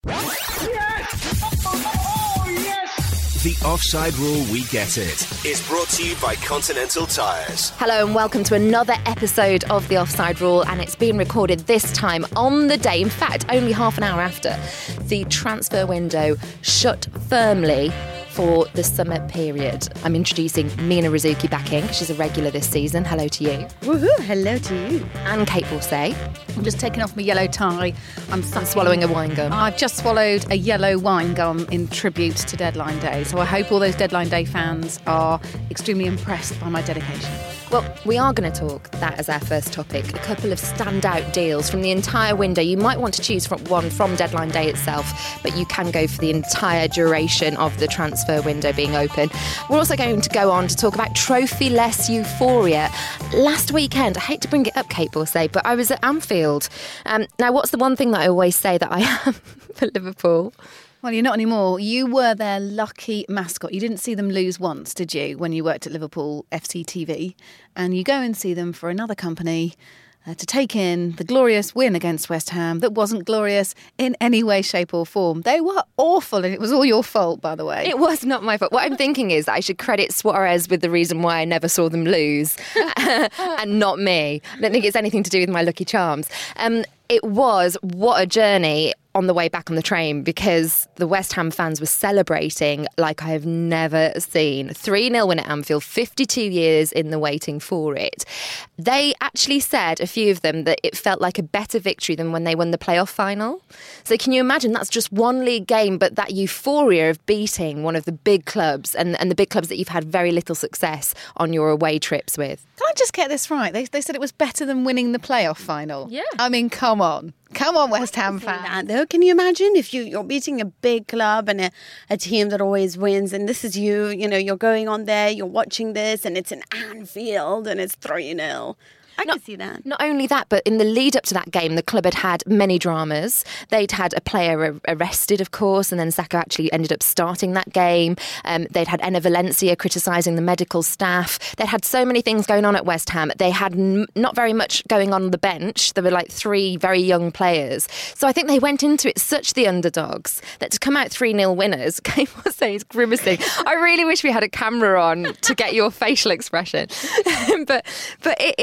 The Offside Rule, We Get It, is brought to you by Continental Tires. Hello and welcome to another episode of The Offside Rule, and it's been recorded this time on the day, in fact, only half an hour after the transfer window shut firmly for the summer period. I'm introducing Mina Rzouki back in, because she's a regular this season. Hello to you. Woohoo, hello to you. And Kate Borsay. I'm just taking off my yellow tie. I'm swallowing a wine gum. I've just swallowed a yellow wine gum in tribute to Deadline Day. So I hope all those Deadline Day fans are extremely impressed by my dedication. Well, we are going to talk that as our first topic. A couple of standout deals from the entire window. You might want to choose one from Deadline Day itself, but you can go for the entire duration of the transfer window being open. We're also going to go on to talk about trophy-less euphoria. Last weekend, I hate to bring it up, Kate Borsay, but I was at Anfield. Now, what's the one thing that I always say that I am for Liverpool? Well, you're not anymore. You were their lucky mascot. You didn't see them lose once, did you, when you worked at Liverpool FC TV? And you go and see them for another company to take in the glorious win against West Ham that wasn't glorious in any way, shape or form. They were awful, and it was all your fault, by the way. It was not my fault. What I'm thinking is that I should credit Suarez with the reason why I never saw them lose and not me. I don't think it's anything to do with my lucky charms. It was, what a journey on the way back on the train, because the West Ham fans were celebrating like I have never seen. 3-0 win at Anfield, 52 years in the waiting for it. They actually said, a few of them, that it felt like a better victory than when they won the playoff final. So can you imagine, that's just one league game, but that euphoria of beating one of the big clubs and the big clubs that you've had very little success on your away trips with. Can I just get this right? They said it was better than winning the playoff final. Yeah. I mean, come on. Come on, West Ham fans. Though, can you imagine if you're beating a big club and a team that always wins, and this is you're going on there, you're watching this, and it's an Anfield and it's 3-0. I can see that. Not only that, but in the lead up to that game, the club had many dramas. They'd had a player arrested, of course, and then Saka actually ended up starting that game. They'd had Enner Valencia criticising the medical staff. They'd had so many things going on at West Ham. They had not very much going on the bench. There were like 3 very young players. So I think they went into it such the underdogs that to come out 3-0 winners, Kate Borsay is grimacing. I really wish we had a camera on to get your facial expression. but it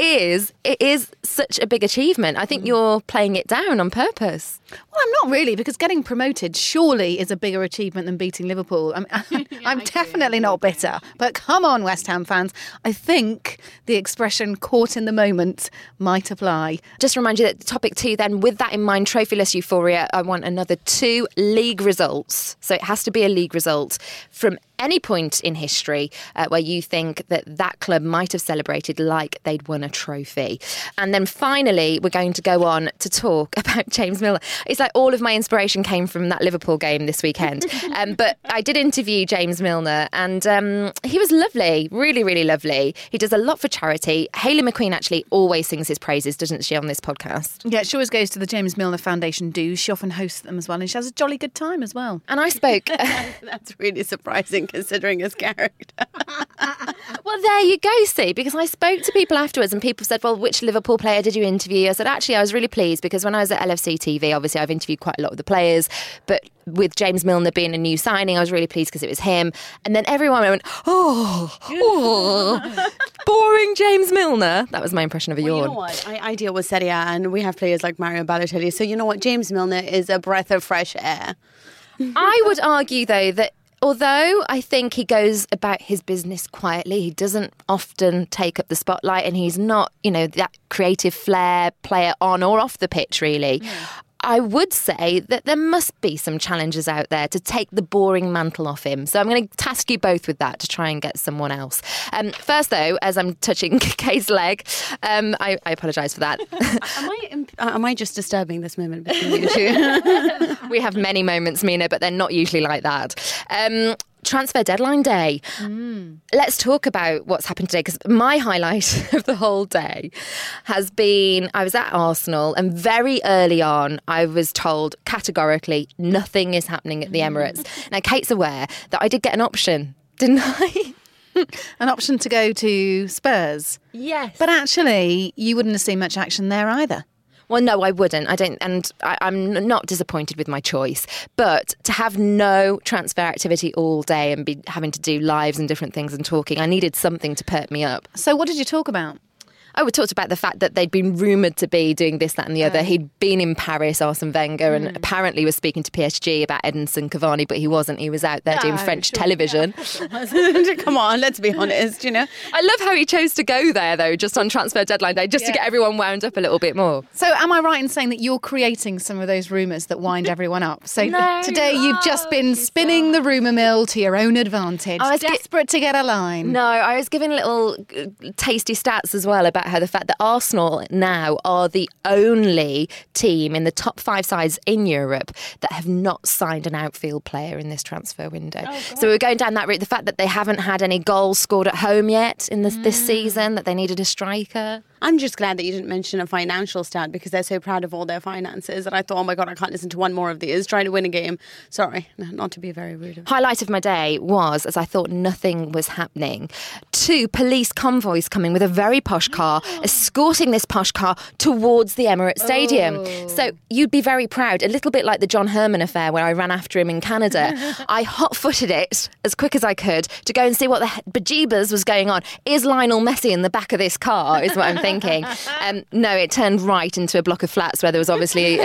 is such a big achievement. I think you're playing it down on purpose. Well, I'm not really, because getting promoted surely is a bigger achievement than beating Liverpool. I'm definitely not bitter. But come on, West Ham fans. I think the expression caught in the moment might apply. Just to remind you that topic 2 then, with that in mind, trophyless euphoria, I want another 2 league results. So it has to be a league result from any point in history where you think that club might have celebrated like they'd won a trophy. And then finally, we're going to go on to talk about James Milner. It's like all of my inspiration came from that Liverpool game this weekend. But I did interview James Milner, and he was lovely, really, really lovely. He does a lot for charity. Hayley McQueen actually always sings his praises, doesn't she, on this podcast? Yeah, she always goes to the James Milner Foundation dues. She often hosts them as well, and she has a jolly good time as well. And I spoke... That's really surprising considering his character. Well, there you go, see, because I spoke to people afterwards and people said, well, which Liverpool player did you interview? I said, actually, I was really pleased because when I was at LFC TV, obviously I've interviewed quite a lot of the players, but with James Milner being a new signing, I was really pleased because it was him. And then everyone went, oh, boring James Milner. That was my impression of a yawn. You know what? I deal with Serie A and we have players like Mario Balotelli. So you know what? James Milner is a breath of fresh air. I would argue, though, that although I think he goes about his business quietly, he doesn't often take up the spotlight, and he's not, that creative flair player on or off the pitch, really. I would say that there must be some challenges out there to take the boring mantle off him. So I'm going to task you both with that to try and get someone else. First, though, as I'm touching Kay's leg, I apologise for that. Am I just disturbing this moment between you two? We have many moments, Mina, but they're not usually like that. Transfer deadline day. Let's talk about what's happened today, because my highlight of the whole day has been, I was at Arsenal and very early on I was told categorically nothing is happening at the Emirates. Now, Kate's aware that I did get an option, didn't I? An option to go to Spurs. Yes. But actually, you wouldn't have seen much action there either. Well, no, I wouldn't. I don't, and I'm not disappointed with my choice. But to have no transfer activity all day and be having to do lives and different things and talking, I needed something to perk me up. So what did you talk about? We talked about the fact that they'd been rumoured to be doing this, that and the other. He'd been in Paris, Arsene Wenger, and apparently was speaking to PSG about Edinson Cavani, but he wasn't. He was out there doing French television. Come on, let's be honest, you know. I love how he chose to go there, though, just on transfer deadline day, just to get everyone wound up a little bit more. So am I right in saying that you're creating some of those rumours that wind everyone up? So today you've just been spinning the rumour mill to your own advantage, desperate to get a line. No, I was giving little tasty stats as well about how the fact that Arsenal now are the only team in the top 5 sides in Europe that have not signed an outfield player in this transfer window. So we're going down that route. The fact that they haven't had any goals scored at home yet in this season, that they needed a striker. I'm just glad that you didn't mention a financial stat because they're so proud of all their finances. And I thought, oh my God, I can't listen to one more of these. Trying to win a game. Sorry, not to be very rude. Highlight of my day was, as I thought nothing was happening, 2 police convoys coming with a very posh car, escorting this posh car towards the Emirates Stadium. So you'd be very proud, a little bit like the John Herman affair where I ran after him in Canada. I hot-footed it as quick as I could to go and see what the bejeebers was going on. Is Lionel Messi in the back of this car, is what I'm thinking. No, it turned right into a block of flats where there was obviously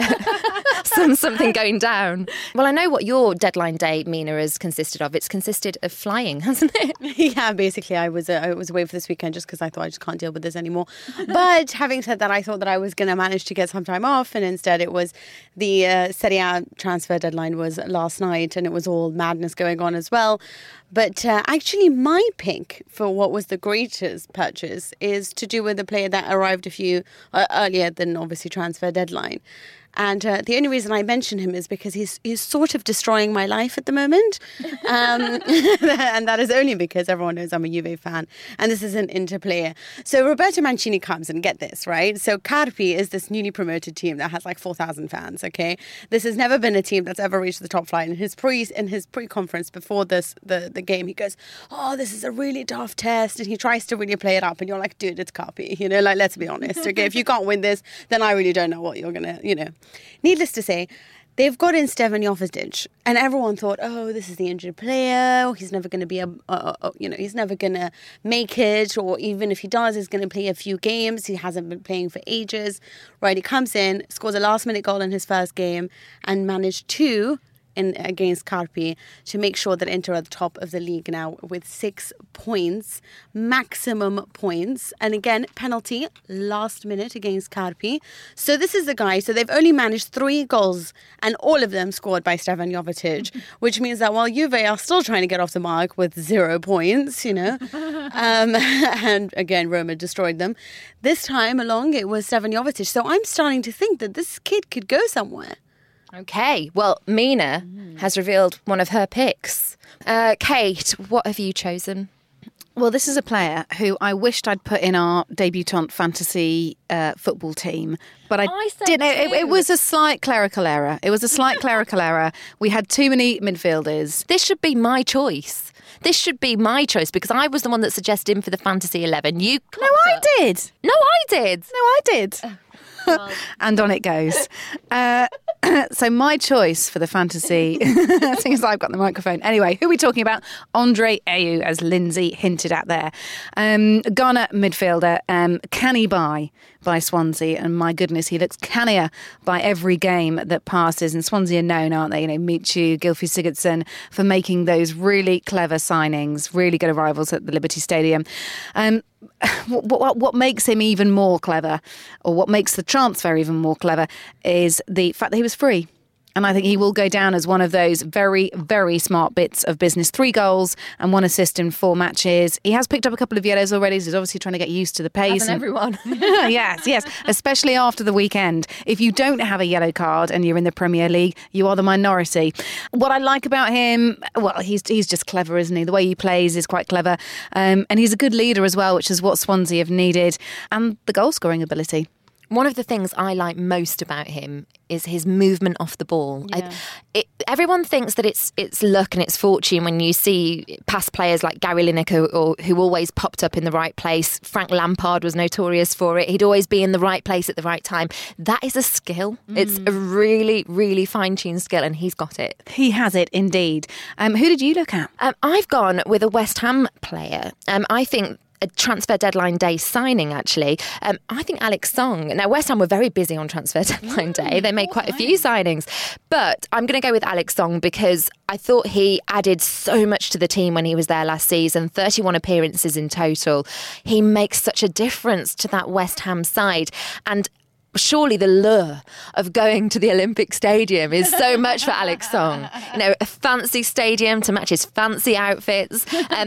something going down. Well, I know what your deadline day, Mina, has consisted of. It's consisted of flying, hasn't it? Yeah, basically, I was away for this weekend just because I thought I just can't deal with this anymore. But having said that, I thought that I was going to manage to get some time off, and instead it was the Serie A transfer deadline was last night, and it was all madness going on as well. But actually, my pick for what was the greatest purchase is to do with a player that arrived a few earlier than obviously transfer deadline. And the only reason I mention him is because he's sort of destroying my life at the moment. And that is only because everyone knows I'm a Juve fan. And this is an Inter player. So Roberto Mancini comes and get this, right? So Carpi is this newly promoted team that has like 4,000 fans, okay? This has never been a team that's ever reached the top flight. In his pre-conference before the game, he goes, oh, this is a really tough test. And he tries to really play it up. And you're like, dude, it's Carpi. You know, like, let's be honest, okay? If you can't win this, then I really don't know what you're going to, you know. Needless to say, they've got in Stevan Jovetic, and everyone thought, oh, this is the injured player. He's never going to be he's never going to make it, or even if he does, he's going to play a few games. He hasn't been playing for ages, right? He comes in, scores a last-minute goal in his first game, and managed to against Carpi to make sure that Inter are at the top of the league now with 6 points, maximum points. And again, penalty last minute against Carpi. So this is the guy. So they've only managed 3 goals and all of them scored by Stevan Jovetic, which means that while Juve are still trying to get off the mark with 0 points, you know, and again, Roma destroyed them. This time along, it was Stevan Jovetic. So I'm starting to think that this kid could go somewhere. Okay, well, Mina has revealed one of her picks. Kate, what have you chosen? Well, this is a player who I wished I'd put in our debutante fantasy football team, but I didn't. It was a slight clerical error. We had too many midfielders. This should be my choice. Because I was the one that suggested him for the Fantasy 11. No, I did. No, I did. And on it goes. So my choice for the fantasy, seeing as I've got the microphone. Anyway, who are we talking about? Andre Ayew, as Lindsay hinted at there. Ghana midfielder, canny by Swansea. And my goodness, he looks cannier by every game that passes. And Swansea are known, aren't they? You know, Michu, Gylfi Sigurdsson, for making those really clever signings, really good arrivals at the Liberty Stadium. What makes him even more clever, or what makes the transfer even more clever, is the fact that he was free. And I think he will go down as one of those very, very smart bits of business. 3 goals and 1 assist in 4 matches. He has picked up a couple of yellows already, so he's obviously trying to get used to the pace. Hasn't everyone? Yes. Especially after the weekend. If you don't have a yellow card and you're in the Premier League, you are the minority. What I like about him, well, he's just clever, isn't he? The way he plays is quite clever. And he's a good leader as well, which is what Swansea have needed. And the goal-scoring ability. One of the things I like most about him is his movement off the ball. Yeah. everyone thinks that it's luck and it's fortune when you see past players like Gary Lineker or who always popped up in the right place. Frank Lampard was notorious for it. He'd always be in the right place at the right time. That is a skill. It's a really, really fine-tuned skill, and he's got it. He has it indeed. Who did you look at? I've gone with a West Ham player. I think a transfer deadline day signing, actually. I think Alex Song. Now, West Ham were very busy on transfer deadline day. They made quite a few signings. But I'm going to go with Alex Song because I thought he added so much to the team when he was there last season, 31 appearances in total. He makes such a difference to that West Ham side. And surely the lure of going to the Olympic Stadium is so much for Alex Song. You know, a fancy stadium to match his fancy outfits.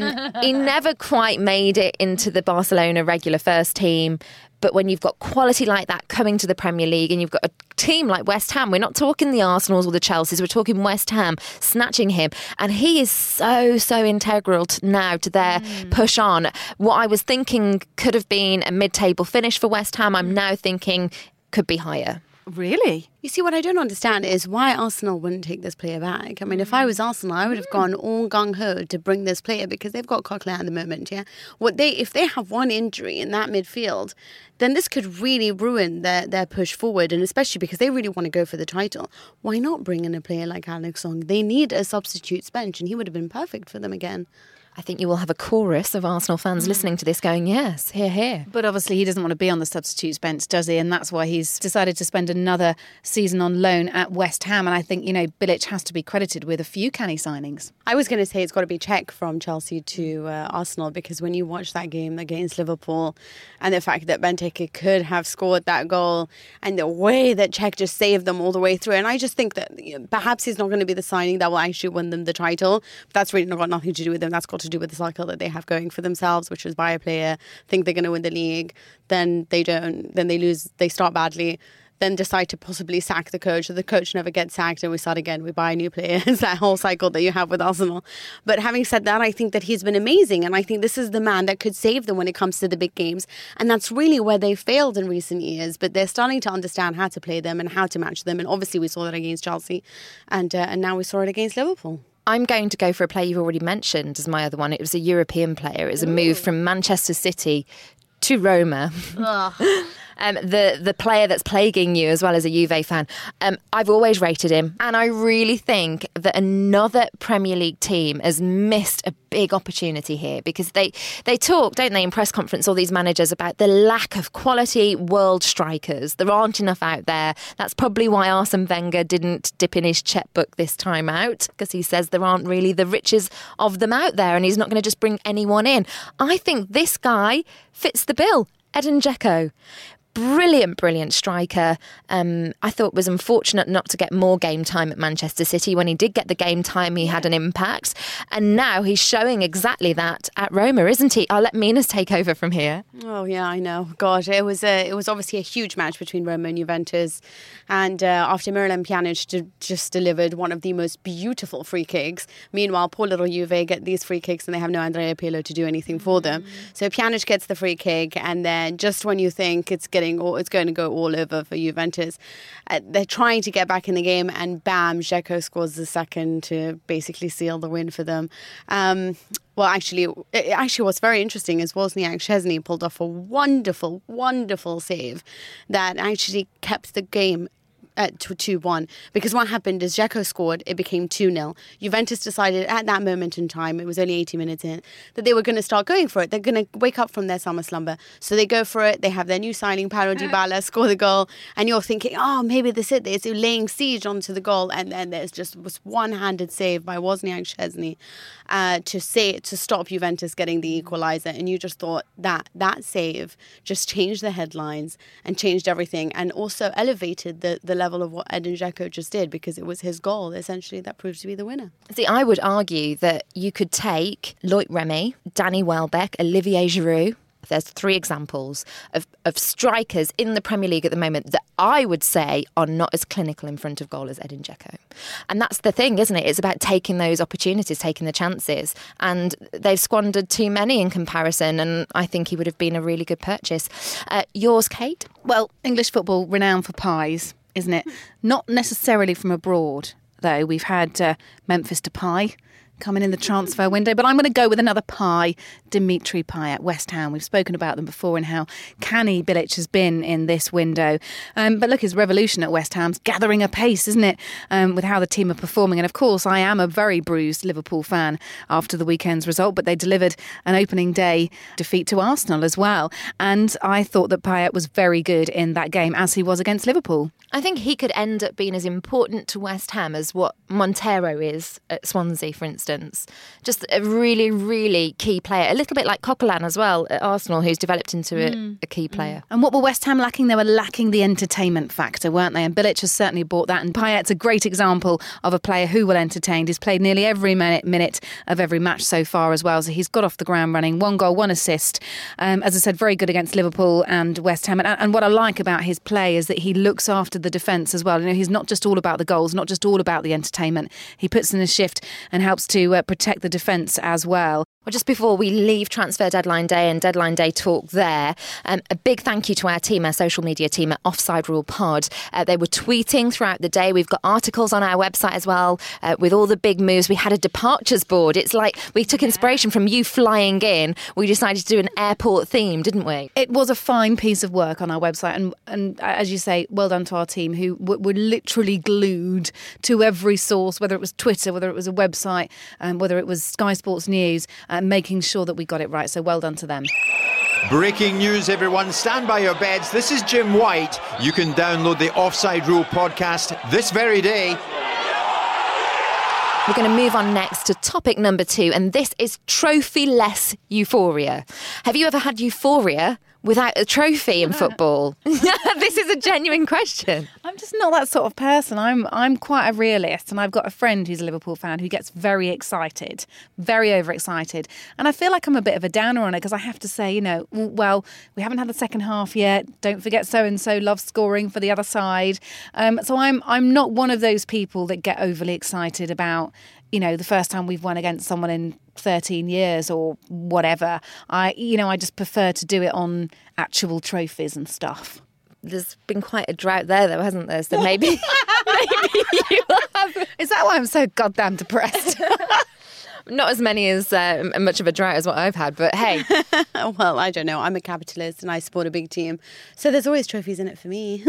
He never quite made it into the Barcelona regular first team. But when you've got quality like that coming to the Premier League and you've got a team like West Ham, we're not talking the Arsenals or the Chelseas, we're talking West Ham snatching him. And he is so integral now to their push on. What I was thinking could have been a mid-table finish for West Ham, I'm now thinking could be higher. Really? You see, what I don't understand is why Arsenal wouldn't take this player back. I mean, if I was Arsenal, I would have gone all gung-ho to bring this player because they've got Coquelin at the moment, yeah? If they have one injury in that midfield, then this could really ruin their push forward, and especially because they really want to go for the title. Why not bring in a player like Alex Song? They need a substitutes bench, and he would have been perfect for them again. I think you will have a chorus of Arsenal fans listening to this going, yes, hear, hear. But obviously he doesn't want to be on the substitutes bench, does he? And that's why he's decided to spend another season on loan at West Ham. And I think, Bilic has to be credited with a few canny signings. I was going to say it's got to be Cech from Chelsea to Arsenal, because when you watch that game against Liverpool and the fact that Benteke could have scored that goal and the way that Cech just saved them all the way through. And I just think that perhaps he's not going to be the signing that will actually win them the title. But that's really got nothing to do with them. That's got to do with the cycle that they have going for themselves, which is buy a player, think they're going to win the league, then they don't, then they lose, they start badly, then decide to possibly sack the coach, or the coach never gets sacked and we start again, we buy a new player. It's that whole cycle that you have with Arsenal. But having said that, I think that he's been amazing, and I think this is the man that could save them when it comes to the big games, and that's really where they failed in recent years, but they're starting to understand how to play them and how to match them, and obviously we saw that against Chelsea, and now we saw it against Liverpool. I'm going to go for a player you've already mentioned as my other one. It was a European player. It was a move from Manchester City to Roma. The player that's plaguing you as well as a Juve fan. I've always rated him, and I really think that another Premier League team has missed a big opportunity here, because they talk, don't they, in press conference, all these managers, about the lack of quality world strikers. There aren't enough out there. That's probably why Arsene Wenger didn't dip in his checkbook this time out, because he says there aren't really the riches of them out there, and he's not going to just bring anyone in. I think this guy fits the bill. Edin Dzeko. Brilliant striker. I thought was unfortunate not to get more game time at Manchester City. When he did get the game time, he had an impact. And now he's showing exactly that at Roma, isn't he? I'll let Minas take over from here. Oh, yeah, I know. God, it was obviously a huge match between Roma and Juventus. And after Miralem Pjanic just delivered one of the most beautiful free kicks. Meanwhile, poor little Juve get these free kicks and they have no Andrea Pirlo to do anything for them. So Pjanic gets the free kick, and then just when you think it's going to go all over for Juventus, they're trying to get back in the game, and bam, Dzeko scores the second to basically seal the win for them. Well, actually, what's very interesting is Wozniak Szczesny pulled off a wonderful, wonderful save that actually kept the game at 2-1, because what happened is Dzeko scored, it became 2-0. Juventus decided at that moment in time, it was only 80 minutes in, that they were going to start going for it. They're going to wake up from their summer slumber. So they go for it. They have their new signing, Paulo Dybala, score the goal, and you're thinking, oh, maybe this is it. They're laying siege onto the goal, and then there's just was one-handed save by Wozniak Szczesny to stop Juventus getting the equaliser. And you just thought that save just changed the headlines and changed everything, and also elevated the level of what Edin Dzeko just did, because it was his goal essentially that proved to be the winner. See, I would argue that you could take Loic Remy, Danny Welbeck, Olivier Giroud. There's 3 examples of strikers in the Premier League at the moment that I would say are not as clinical in front of goal as Edin Dzeko. And that's the thing, isn't it? It's about taking those opportunities, taking the chances. And they've squandered too many in comparison, and I think he would have been a really good purchase. Yours, Kate? Well, English football renowned for pies, isn't it? Not necessarily from abroad. though. We've had Memphis Depay coming in the transfer window, but I'm going to go with another Pie, Dimitri Payet, West Ham. We've spoken about them before and how canny Bilic has been in this window. But look, his revolution at West Ham's gathering a pace, isn't it, with how the team are performing. And of course, I am a very bruised Liverpool fan after the weekend's result, but they delivered an opening day defeat to Arsenal as well. And I thought that Payet was very good in that game, as he was against Liverpool. I think he could end up being as important to West Ham as what Montero is at Swansea, for instance. Just a really, really key player. A little bit like Coquelin as well at Arsenal, who's developed into a key player. And what were West Ham lacking? They were lacking the entertainment factor, weren't they? And Bilic has certainly brought that. And Payet's a great example of a player who will entertain. He's played nearly every minute of every match so far as well. So he's got off the ground running. 1 goal, 1 assist. As I said, very good against Liverpool and West Ham. And what I like about his play is that he looks after the defence as well. You know, he's not just all about the goals, not just all about the entertainment. He puts in a shift and helps to protect the defence as well. Well, just before we leave transfer deadline day and deadline day talk there, a big thank you to our team, our social media team at Offside Rule Pod. They were tweeting throughout the day. We've got articles on our website as well with all the big moves. We had a departures board. It's like we took inspiration from you flying in. We decided to do an airport theme, didn't we? It was a fine piece of work on our website. And as you say, well done to our team who were literally glued to every source, whether it was Twitter, whether it was a website, whether it was Sky Sports News, making sure that we got it right. So well done to them. Breaking news, everyone. Stand by your beds. This is Jim White. You can download the Offside Rule podcast this very day. We're going to move on next to topic number 2, and this is trophy-less euphoria. Have you ever had euphoria without a trophy in football? This is a genuine question. I'm just not that sort of person. I'm quite a realist, and I've got a friend who's a Liverpool fan who gets very excited, very overexcited. And I feel like I'm a bit of a downer on it because I have to say, you know, well, we haven't had the second half yet. Don't forget so-and-so loves scoring for the other side. So I'm not one of those people that get overly excited about, you know, the first time we've won against someone in 13 years or whatever. I just prefer to do it on actual trophies and stuff. There's been quite a drought there, though, hasn't there? So maybe you have. Is that why I'm so goddamn depressed? Not as many as much of a drought as what I've had, but hey. Well, I don't know. I'm a capitalist and I support a big team. So there's always trophies in it for me.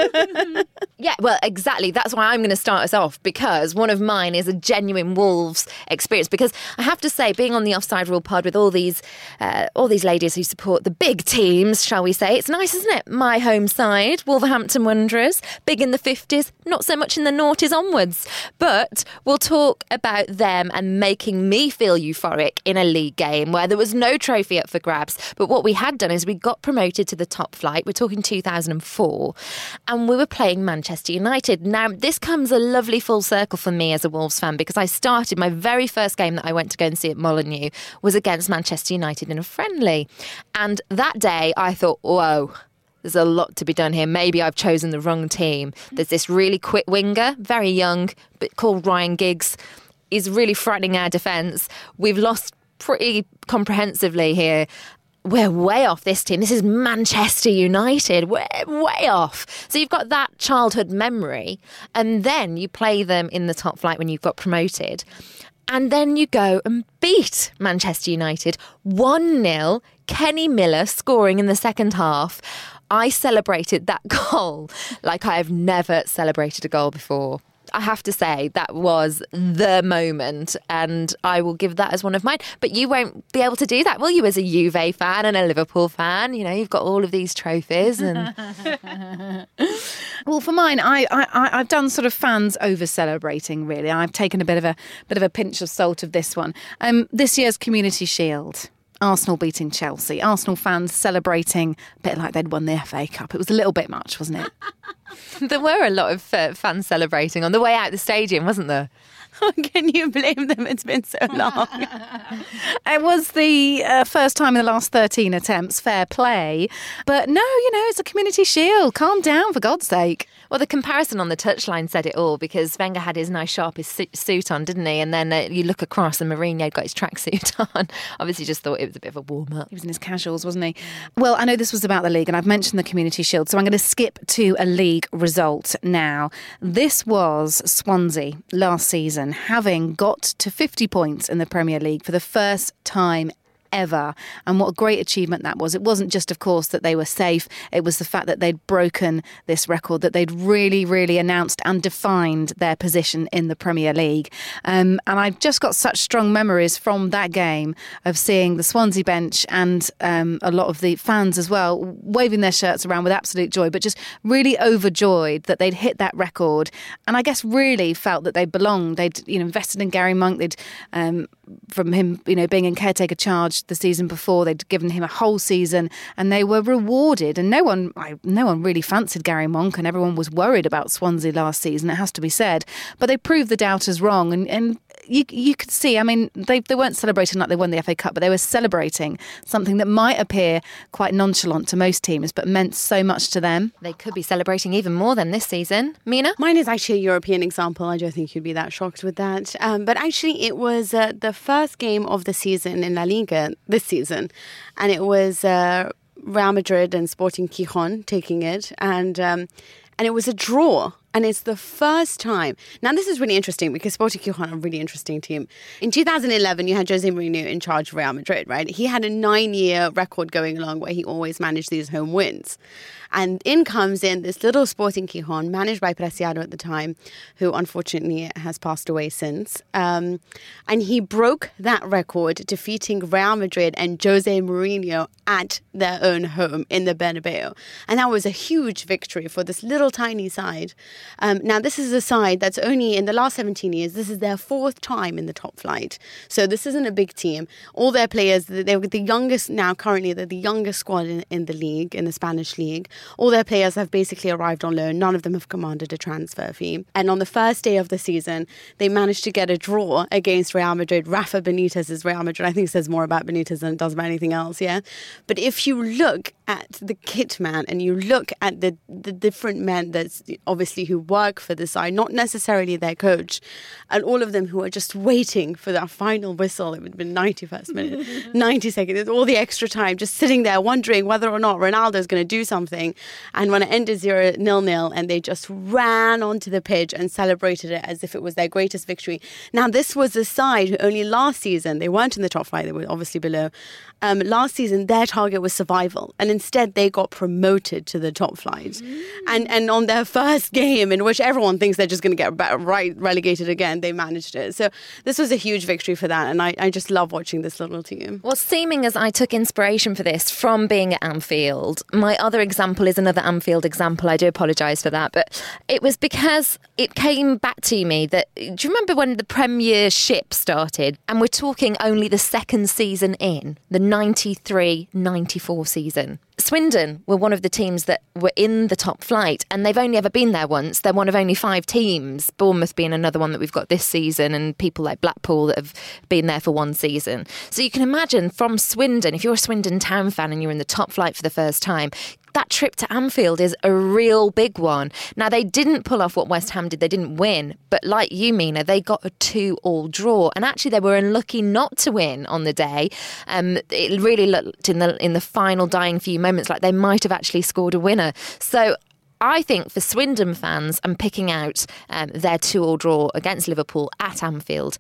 Yeah, well, exactly. That's why I'm going to start us off, because one of mine is a genuine Wolves experience. Because I have to say, being on the Offside Rule Pod with all these ladies who support the big teams, shall we say, it's nice, isn't it? My home side, Wolverhampton Wanderers, big in the 50s, not so much in the noughties onwards. But we'll talk about them and making me feel euphoric in a league game where there was no trophy up for grabs. But what we had done is we got promoted to the top flight. We're talking 2004. And we were playing Manchester United. Now, this comes a lovely full circle for me as a Wolves fan, because I started my very first game that I went to go and see at Molineux was against Manchester United in a friendly. And that day I thought, whoa, there's a lot to be done here. Maybe I've chosen the wrong team. There's this really quick winger, very young, but called Ryan Giggs. He's really frightening our defence. We've lost pretty comprehensively here. We're way off this team. This is Manchester United. We're way off. So you've got that childhood memory, and then you play them in the top flight when you've got promoted. And then you go and beat Manchester United 1-0, Kenny Miller scoring in the second half. I celebrated that goal like I have never celebrated a goal before. I have to say that was the moment, and I will give that as one of mine. But you won't be able to do that, will you, as a Juve fan and a Liverpool fan? You know, you've got all of these trophies. And well, for mine, I've done sort of fans over celebrating. Really, I've taken a bit of a pinch of salt of this one. This year's Community Shield. Arsenal beating Chelsea. Arsenal fans celebrating a bit like they'd won the FA Cup. It was a little bit much, wasn't it? There were a lot of fans celebrating on the way out the stadium, wasn't there? Can you blame them? It's been so long. It was the first time in the last 13 attempts. Fair play. But no, you know, it's a Community Shield. Calm down, for God's sake. Well, the comparison on the touchline said it all, because Wenger had his nice sharpest suit on, didn't he? And then you look across and Mourinho got his tracksuit on. Obviously just thought it was a bit of a warm-up. He was in his casuals, wasn't he? Well, I know this was about the league, and I've mentioned the Community Shield, so I'm going to skip to a league League result now. This was Swansea last season, having got to 50 points in the Premier League for the first time ever. And what a great achievement that was. It wasn't just, of course, that they were safe. It was the fact that they'd broken this record, that they'd really, really announced and defined their position in the Premier League. And I've just got such strong memories from that game of seeing the Swansea bench and a lot of the fans as well, waving their shirts around with absolute joy, but just really overjoyed that they'd hit that record. And I guess really felt that they belonged. They'd invested in Gary Monk. They'd from him being in caretaker charge the season before, they'd given him a whole season and they were rewarded. And no one really fancied Gary Monk, and everyone was worried about Swansea last season, it has to be said. But they proved the doubters wrong, and you could see, I mean, they weren't celebrating like they won the FA Cup, but they were celebrating something that might appear quite nonchalant to most teams, but meant so much to them. They could be celebrating even more than this season. Mina? Mine is actually a European example. I don't think you'd be that shocked with that. But actually, it was the first game of the season in La Liga this season. And it was Real Madrid and Sporting Gijón taking it. And it was a draw. And it's the first time. Now, this is really interesting because Sporting Gijón are a really interesting team. In 2011, you had Jose Mourinho in charge of Real Madrid, right? He had a 9-year record going along where he always managed these home wins. And in comes in this little Sporting Gijón, managed by Preciado at the time, who unfortunately has passed away since. And he broke that record, defeating Real Madrid and Jose Mourinho at their own home in the Bernabeu. And that was a huge victory for this little tiny side. Now, this is a side that's only in the last 17 years, this is their 4th time in the top flight. So this isn't a big team. All their players, they're the youngest now, currently, they're the youngest squad in the league, in the Spanish league. All their players have basically arrived on loan. None of them have commanded a transfer fee. And on the first day of the season, they managed to get a draw against Real Madrid. Rafa Benitez's Real Madrid. I think it says more about Benitez than it does about anything else, yeah? But if you look at the kit man and you look at the different men that's obviously who work for the side, not necessarily their coach, and all of them who are just waiting for that final whistle. It would have been 91st minute, 90 seconds, all the extra time, just sitting there wondering whether or not Ronaldo's going to do something. And when it ended 0-0, and they just ran onto the pitch and celebrated it as if it was their greatest victory. Now, this was a side who only last season, they weren't in the top flight, they were obviously below. Last season, their target was survival, and instead they got promoted to the top flight. And on their first game, in which everyone thinks they're just going to get relegated again, they managed it. So this was a huge victory for that, and I just love watching this little team. Well, seeming as I took inspiration for this from being at Anfield, my other example is another Anfield example. I do apologise for that, but it was because it came back to me that, do you remember when the Premiership started? And we're talking only the second season in, the 93-94 season. Swindon were one of the teams that were in the top flight, and they've only ever been there once. They're one of only 5 teams, Bournemouth being another one that we've got this season, and people like Blackpool that have been there for one season. So you can imagine from Swindon, if you're a Swindon Town fan and you're in the top flight for the first time, that trip to Anfield is a real big one. Now, they didn't pull off what West Ham did. They didn't win. But like you, Mina, they got a 2-2 draw. And actually, they were unlucky not to win on the day. It really looked in the final dying few moments like they might have actually scored a winner. So I think for Swindon fans, I'm picking out their 2-2 draw against Liverpool at Anfield.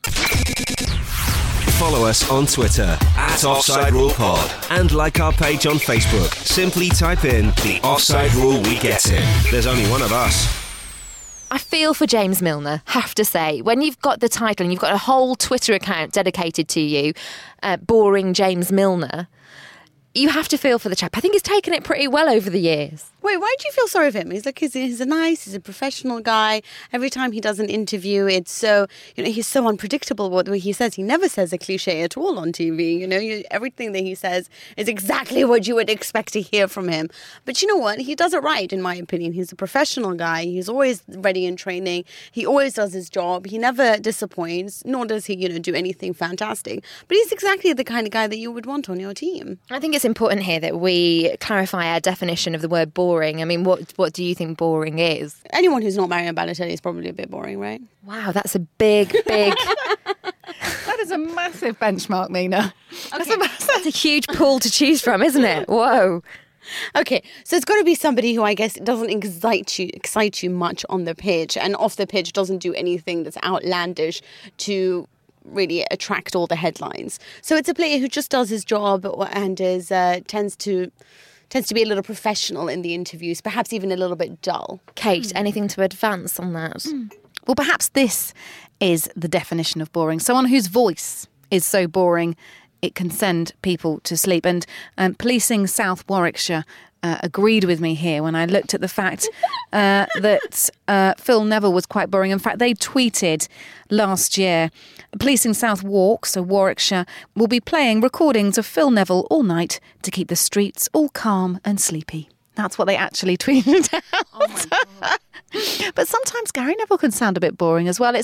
Follow us on Twitter @OffsideRulePod and like our page on Facebook. Simply type in the Offside Rule We Get It. There's only one of us. I feel for James Milner, have to say. When you've got the title and you've got a whole Twitter account dedicated to you, Boring James Milner, you have to feel for the chap. I think he's taken it pretty well over the years. Wait, why do you feel sorry for him? He's he's a professional guy. Every time he does an interview, it's so, he's so unpredictable what he says. He never says a cliche at all on TV. Everything that he says is exactly what you would expect to hear from him. But you know what? He does it right, in my opinion. He's a professional guy. He's always ready in training. He always does his job. He never disappoints, nor does he, do anything fantastic. But he's exactly the kind of guy that you would want on your team. I think it's important here that we clarify our definition of the word boring. I mean, what do you think boring is? Anyone who's not Marion Balotelli is probably a bit boring, right? Wow, that's a big... That is a massive benchmark, Mina. Okay. That's a huge pool to choose from, isn't it? Whoa. Okay, so it's got to be somebody who I guess doesn't excite you much on the pitch, and off the pitch doesn't do anything that's outlandish to really attract all the headlines. So it's a player who just does his job and is tends to be a little professional in the interviews, perhaps even a little bit dull. Kate, anything to advance on that? Well, perhaps this is the definition of boring. Someone whose voice is so boring it can send people to sleep. And Policing South Warwickshire agreed with me here when I looked at the fact that Phil Neville was quite boring. In fact, they tweeted last year, Policing South Walk, so Warwickshire, will be playing recordings of Phil Neville all night to keep the streets all calm and sleepy. That's what they actually tweeted out. Oh my God. But sometimes Gary Neville can sound a bit boring as well. It's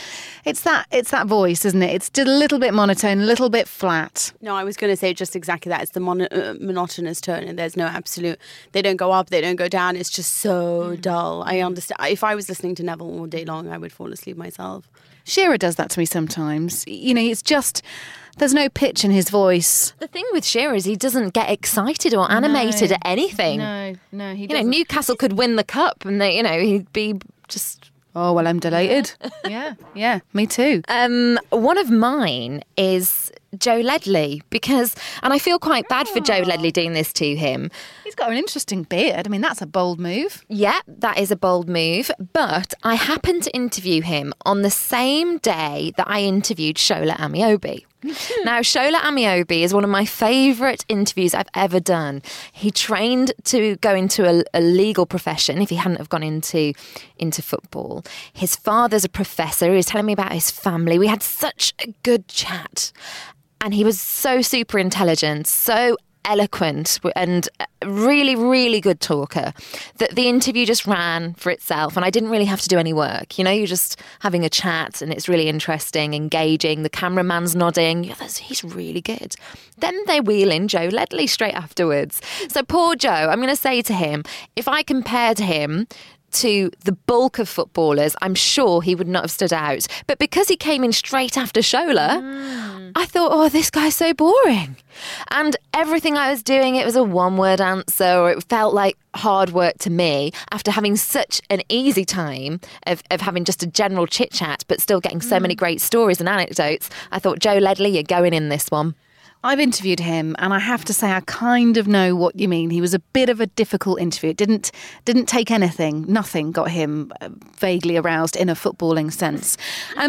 that voice, isn't it? It's just a little bit monotone, a little bit flat. No, I was going to say just exactly that. It's the monotonous tone, and there's no absolute. They don't go up, they don't go down. It's just so dull. I understand. If I was listening to Neville all day long, I would fall asleep myself. Shearer does that to me sometimes. You know, it's just. There's no pitch in his voice. The thing with Shearer is he doesn't get excited or animated at anything. No, he doesn't. You know, Newcastle could win the cup and he'd be just... Oh, well, I'm delighted. Yeah, me too. One of mine is Joe Ledley and I feel quite bad for Joe Ledley doing this to him. He's got an interesting beard. I mean, that's a bold move. Yeah, that is a bold move. But I happened to interview him on the same day that I interviewed Shola Amiobi. Now, Shola Amiobi is one of my favourite interviews I've ever done. He trained to go into a legal profession if he hadn't have gone into football. His father's a professor. He was telling me about his family. We had such a good chat. And he was so super intelligent, so eloquent and really, really good talker that the interview just ran for itself and I didn't really have to do any work. You know, you're just having a chat and it's really interesting, engaging. The cameraman's nodding. He's really good. Then they wheel in Joe Ledley straight afterwards. So poor Joe, I'm going to say to him, if I compared him to the bulk of footballers, I'm sure he would not have stood out. But because he came in straight after Shola, I thought, oh, this guy's so boring. And everything I was doing, it was a one-word answer, or it felt like hard work to me after having such an easy time of having just a general chit-chat, but still getting so many great stories and anecdotes. I thought, Joe Ledley, you're going in this one. I've interviewed him and I have to say I kind of know what you mean. He was a bit of a difficult interview. It didn't take anything. Nothing got him vaguely aroused in a footballing sense.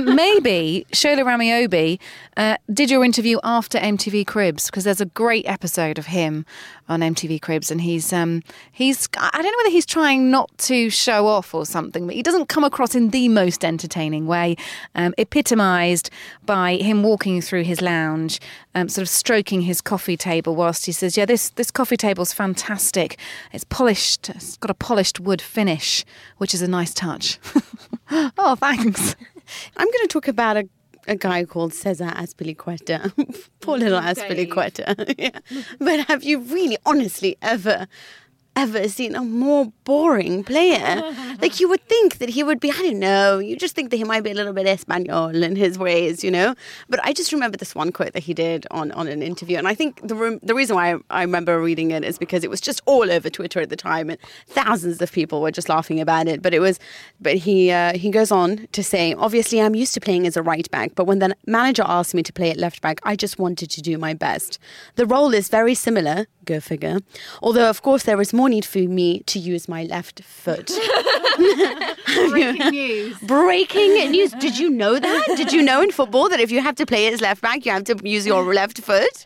Maybe Shola Amiobi did your interview after MTV Cribs, because there's a great episode of him on MTV Cribs and he's I don't know whether he's trying not to show off or something, but he doesn't come across in the most entertaining way, epitomised by him walking through his lounge, sort of stroking his coffee table whilst he says, yeah, this coffee table's fantastic. It's polished. It's got a polished wood finish, which is a nice touch. Oh, thanks. I'm going to talk about a guy called Cesar Azpilicueta. Poor little Azpilicueta. Yeah. But have you really, honestly, ever seen a more boring player? Like, you would think that he would be, I don't know, you just think that he might be a little bit Espanol in his ways, you know? But I just remember this one quote that he did on an interview. And I think the reason why I remember reading it is because it was just all over Twitter at the time and thousands of people were just laughing about it. But he goes on to say, obviously I'm used to playing as a right back, but when the manager asked me to play at left back, I just wanted to do my best. The role is very similar, go figure, although of course there is more need for me to use my left foot. Breaking news. Breaking news. Did you know that? Did you know in football that if you have to play as left back, you have to use your left foot?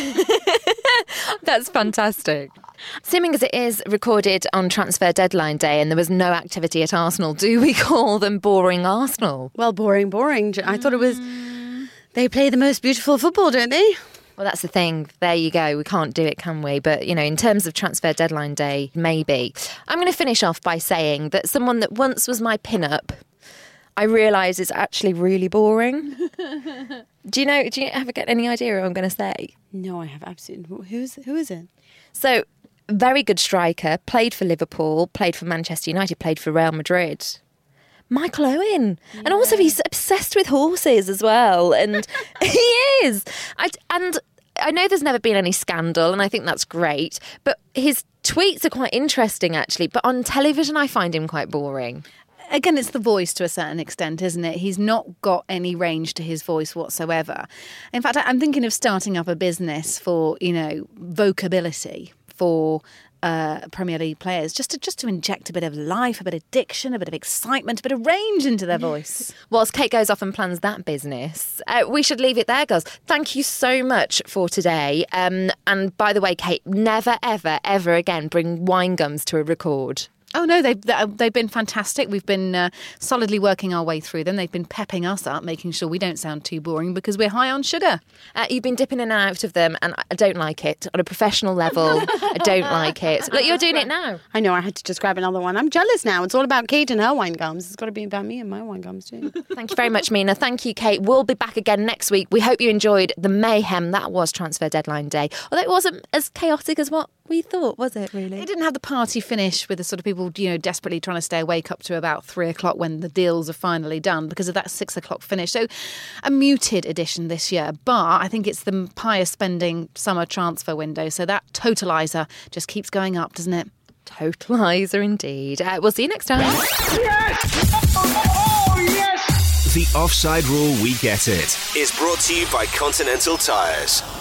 That's fantastic. Seeming as it is recorded on transfer deadline day and there was no activity at Arsenal, do we call them boring Arsenal? Well, boring. I thought it was... They play the most beautiful football, don't they? Well, that's the thing. There you go. We can't do it, can we? But, you know, in terms of transfer deadline day, maybe. I'm going to finish off by saying that someone that once was my pin-up, I realise is actually really boring. Do you ever get any idea what I'm going to say? No, I have absolutely. Who is it? So, very good striker, played for Liverpool, played for Manchester United, played for Real Madrid. Michael Owen. Yeah. And also he's obsessed with horses as well. And he is. And I know there's never been any scandal and I think that's great. But his Tweets are quite interesting, actually, but on television I find him quite boring. Again, it's the voice to a certain extent, isn't it? He's not got any range to his voice whatsoever. In fact, I'm thinking of starting up a business for, vocability for Premier League players, just to inject a bit of life, a bit of diction, a bit of excitement, a bit of range into their voice. Whilst Kate goes off and plans that business, we should leave it there, girls. Thank you so much for today. And by the way, Kate, never, ever, ever again bring wine gums to a record. Oh, no, they've been fantastic. We've been solidly working our way through them. They've been pepping us up, making sure we don't sound too boring because we're high on sugar. You've been dipping in and out of them, and I don't like it. On a professional level, I don't like it. Look, you're doing it now. I know, I had to just grab another one. I'm jealous now. It's all about Kate and her wine gums. It's got to be about me and my wine gums too. Thank you very much, Mina. Thank you, Kate. We'll be back again next week. We hope you enjoyed the mayhem that was transfer deadline day. Although it wasn't as chaotic as what we thought, was it, really? It didn't have the party finish with the sort of people, desperately trying to stay awake up to about 3 o'clock when the deals are finally done because of that 6 o'clock finish. So a muted edition this year, but I think it's the highest spending summer transfer window. So that totaliser just keeps going up, doesn't it? Totaliser indeed. We'll see you next time. Yes! Oh, yes! The Offside Rule We Get It is brought to you by Continental Tires.